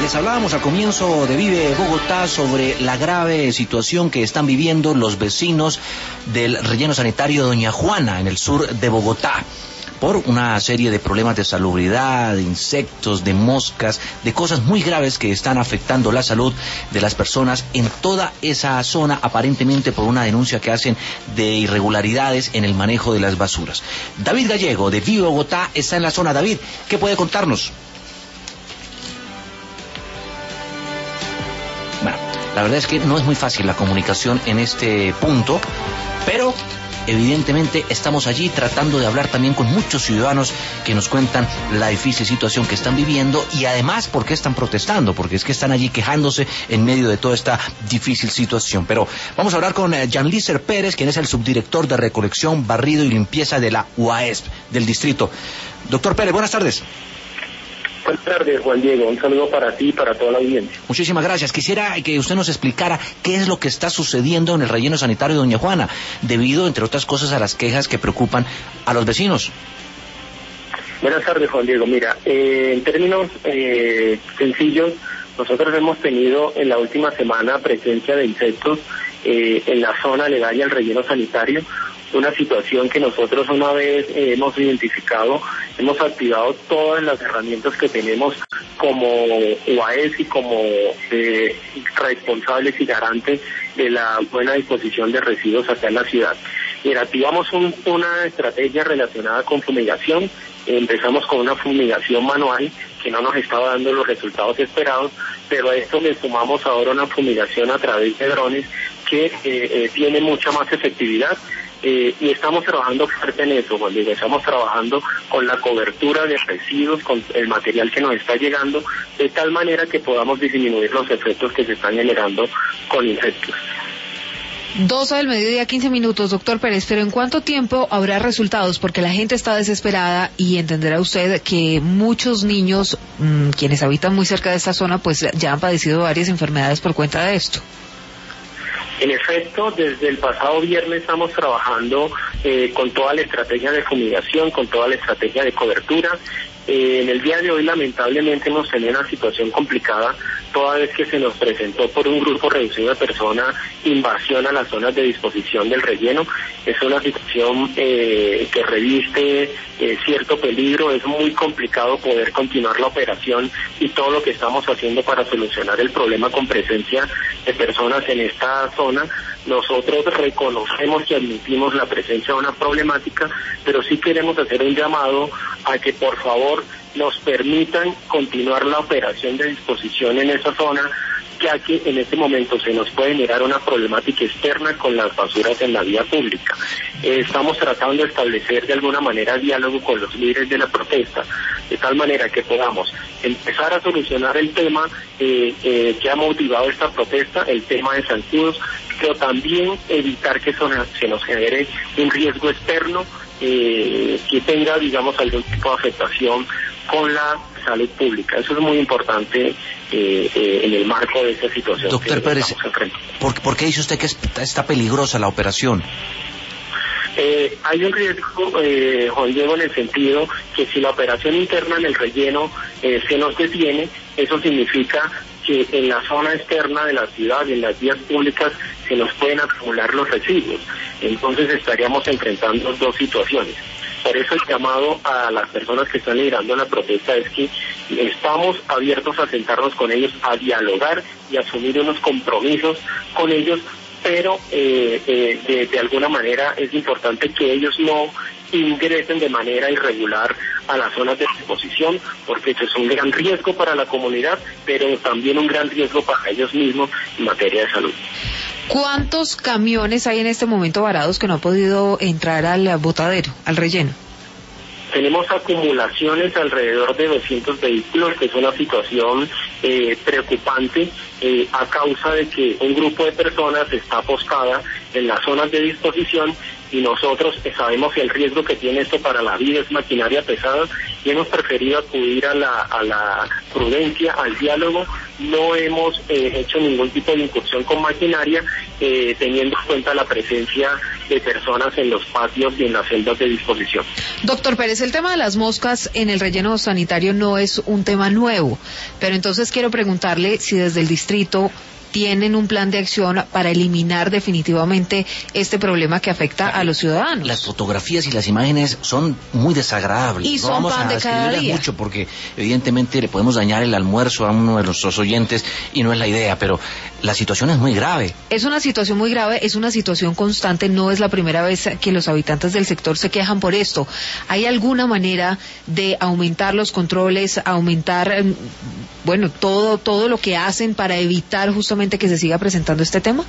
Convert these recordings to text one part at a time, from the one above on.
les hablábamos al comienzo de Vive Bogotá sobre la grave situación que están viviendo los vecinos del relleno sanitario Doña Juana en el sur de Bogotá, por una serie de problemas de salubridad, de insectos, de moscas, de cosas muy graves que están afectando la salud de las personas en toda esa zona, aparentemente por una denuncia que hacen de irregularidades en el manejo de las basuras. David Gallego, de Vive Bogotá, está en la zona. David, ¿qué puede contarnos? Bueno, la verdad es que no es muy fácil la comunicación en este punto, pero evidentemente estamos allí tratando de hablar también con muchos ciudadanos que nos cuentan la difícil situación que están viviendo y además por qué están protestando, porque es que están allí quejándose en medio de toda esta difícil situación. Pero vamos a hablar con Jean-Lícer Pérez, quien es el subdirector de Recolección, Barrido y Limpieza de la UAESP del distrito. Doctor Pérez, buenas tardes. Buenas tardes, Juan Diego. Un saludo para ti y para toda la audiencia. Muchísimas gracias. Quisiera que usted nos explicara qué es lo que está sucediendo en el relleno sanitario de Doña Juana, debido, entre otras cosas, a las quejas que preocupan a los vecinos. Buenas tardes, Juan Diego. Mira, en términos sencillos, nosotros hemos tenido en la última semana presencia de insectos en la zona aledaña al relleno sanitario. Una situación que nosotros una vez hemos identificado, hemos activado todas las herramientas que tenemos como UAES y como responsables y garantes de la buena disposición de residuos acá en la ciudad. Mira, activamos una estrategia relacionada con fumigación. Empezamos con una fumigación manual que no nos estaba dando los resultados esperados, pero a esto le sumamos ahora una fumigación a través de drones que tiene mucha más efectividad. Y estamos trabajando fuerte en eso, Juan Diego. Estamos trabajando con la cobertura de residuos, con el material que nos está llegando, de tal manera que podamos disminuir los efectos que se están generando con insectos. 12 del mediodía, 15 minutos, doctor Pérez, pero ¿en cuánto tiempo habrá resultados? Porque la gente está desesperada y entenderá usted que muchos niños, quienes habitan muy cerca de esta zona, pues ya han padecido varias enfermedades por cuenta de esto. En efecto, desde el pasado viernes estamos trabajando con toda la estrategia de fumigación, con toda la estrategia de cobertura. En el día de hoy, lamentablemente, hemos tenido una situación complicada, toda vez que se nos presentó por un grupo reducido de personas invasión a las zonas de disposición del relleno. Es una situación que reviste cierto peligro. Es muy complicado poder continuar la operación y todo lo que estamos haciendo para solucionar el problema con presencia de personas en esta zona. Nosotros reconocemos y admitimos la presencia de una problemática, pero sí queremos hacer un llamado a que por favor nos permitan continuar la operación de disposición en esa zona, ya que en este momento se nos puede generar una problemática externa con las basuras en la vía pública. Estamos tratando de establecer de alguna manera diálogo con los líderes de la protesta, de tal manera que podamos empezar a solucionar el tema que ha motivado esta protesta, el tema de zancudos, pero también evitar que se nos genere un riesgo externo que tenga, digamos, algún tipo de afectación con la salud pública. Eso es muy importante en el marco de esta situación. Doctor Pérez, ¿por qué dice usted que está peligrosa la operación? Hay un riesgo, Juan Diego, en el sentido que si la operación interna en el relleno se nos detiene, eso significa que en la zona externa de la ciudad y en las vías públicas se nos pueden acumular los residuos. Entonces estaríamos enfrentando dos situaciones. Por eso el llamado a las personas que están liderando la protesta es que estamos abiertos a sentarnos con ellos, a dialogar y a asumir unos compromisos con ellos, pero de alguna manera es importante que ellos no ingresen de manera irregular a las zonas de disposición, porque eso es un gran riesgo para la comunidad, pero también un gran riesgo para ellos mismos en materia de salud. ¿Cuántos camiones hay en este momento varados que no han podido entrar al botadero, al relleno? Tenemos acumulaciones alrededor de 200 vehículos, que es una situación preocupante a causa de que un grupo de personas está apostada en las zonas de disposición y nosotros sabemos el riesgo que tiene esto para la vida, es maquinaria pesada y hemos preferido acudir a la prudencia, al diálogo. No hemos hecho ningún tipo de incursión con maquinaria, teniendo en cuenta la presencia de personas en los patios y en las celdas de disposición. Doctor Pérez, el tema de las moscas en el relleno sanitario no es un tema nuevo, pero entonces quiero preguntarle si desde el distrito tienen un plan de acción para eliminar definitivamente este problema que afecta a los ciudadanos. Las fotografías y las imágenes son muy desagradables. Y no son vamos pan a de cada escribirles día. mucho porque evidentemente le podemos dañar el almuerzo a uno de nuestros oyentes y no es la idea, pero la situación es muy grave. Es una situación muy grave, es una situación constante, no es la primera vez que los habitantes del sector se quejan por esto. ¿Hay alguna manera de aumentar los controles, aumentar, todo lo que hacen para evitar justamente que se siga presentando este tema?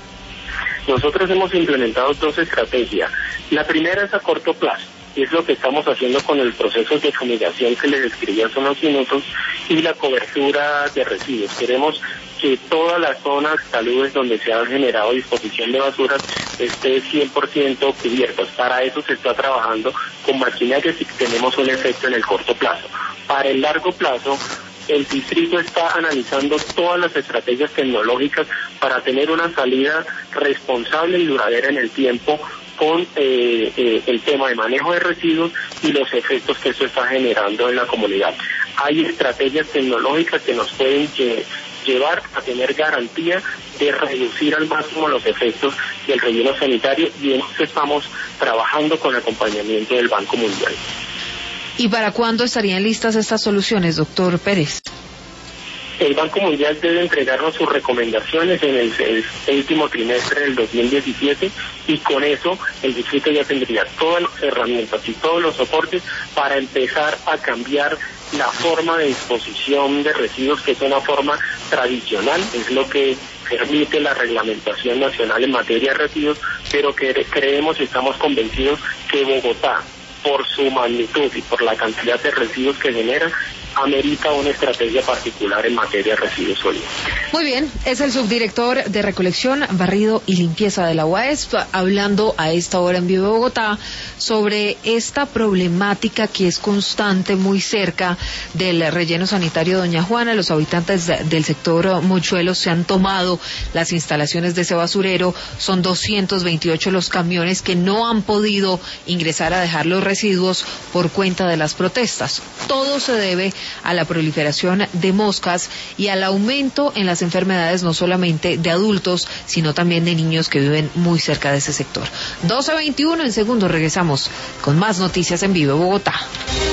Nosotros hemos implementado 2 estrategias. La primera es a corto plazo, y es lo que estamos haciendo con el proceso de fumigación que les describí hace unos minutos, y la cobertura de residuos. Queremos que todas las zonas saludes donde se han generado disposición de basuras esté 100% cubiertas. Para eso se está trabajando con maquinarias y tenemos un efecto en el corto plazo. Para el largo plazo, el distrito está analizando todas las estrategias tecnológicas para tener una salida responsable y duradera en el tiempo con el tema de manejo de residuos y los efectos que eso está generando en la comunidad. Hay estrategias tecnológicas que nos pueden llevar a tener garantía de reducir al máximo los efectos del relleno sanitario, y en eso estamos trabajando con acompañamiento del Banco Mundial. ¿Y para cuándo estarían listas estas soluciones, doctor Pérez? El Banco Mundial debe entregarnos sus recomendaciones en el último trimestre del 2017, y con eso el distrito ya tendría todas las herramientas y todos los soportes para empezar a cambiar la forma de disposición de residuos, que es una forma tradicional, es lo que permite la reglamentación nacional en materia de residuos, pero que creemos y estamos convencidos que Bogotá, por su magnitud y por la cantidad de residuos que genera, amerita una estrategia particular en materia de residuos sólidos. Muy bien, es el subdirector de Recolección, Barrido y Limpieza de la UAS, hablando a esta hora en Vivo de Bogotá sobre esta problemática que es constante muy cerca del relleno sanitario Doña Juana. Los habitantes del sector Mochuelos se han tomado las instalaciones de ese basurero. Son 228 los camiones que no han podido ingresar a dejar los residuos por cuenta de las protestas. Todo se debe a la proliferación de moscas y al aumento en las enfermedades, no solamente de adultos, sino también de niños que viven muy cerca de ese sector. 12:21, en segundos regresamos con más noticias en Vivo Bogotá.